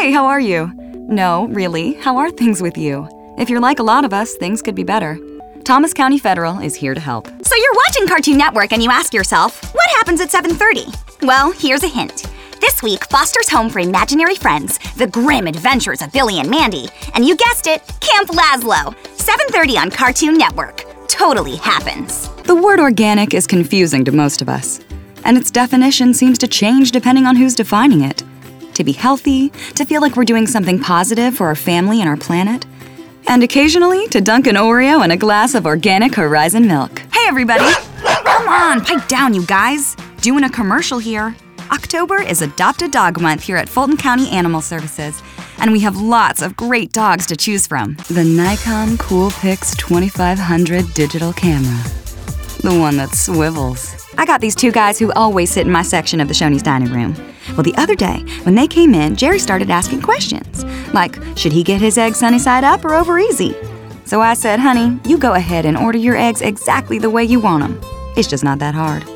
Hey, how are you? No, really, how are things with you? If you're like a lot of us, things could be better. Thomas County Federal is here to help. So you're watching Cartoon Network and you ask yourself, what happens at 7:30? Well, here's a hint. This week, Foster's home for imaginary friends, the grim adventures of Billy and Mandy, and you guessed it, Camp Lazlo, 7:30 on Cartoon Network. Totally happens. The word organic is confusing to most of us, and its definition seems to change depending on who's defining it. To be healthy, to feel like we're doing something positive for our family and our planet, and occasionally to dunk an Oreo in a glass of organic Horizon milk. Hey everybody! Come on, pipe down you guys! Doing a commercial here. October is Adopt a Dog Month here at Fulton County Animal Services, and we have lots of great dogs to choose from. The Nikon Coolpix 2500 digital camera. The one that swivels. I got these two guys who always sit in my section of the Shoney's dining room. Well, the other day, when they came in, Jerry started asking questions, like, should he get his eggs sunny side up or over easy? So I said, honey, you go ahead and order your eggs exactly the way you want them. It's just not that hard.